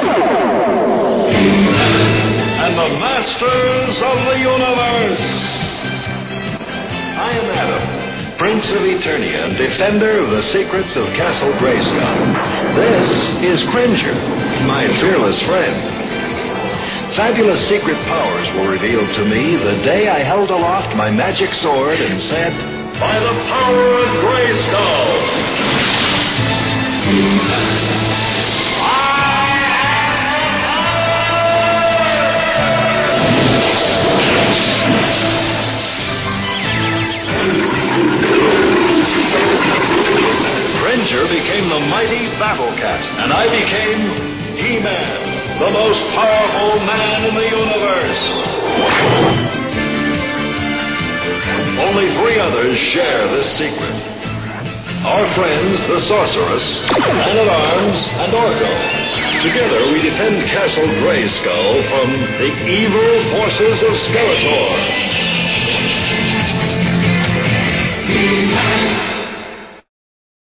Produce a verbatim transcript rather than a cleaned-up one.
And the Masters of the Universe. I am Adam, Prince of Eternia and defender of the secrets of Castle Grayskull. This is Cringer, my fearless friend. Fabulous secret powers were revealed to me the day I held aloft my magic sword and said, "By the power of Grayskull, Cringer became the mighty Battle Cat, and I became He-Man, the most powerful man in the universe." Only three others share this secret. Our friends, the Sorceress, Man-at-Arms, and Orko. Together we defend Castle Grayskull from the evil forces of Skeletor.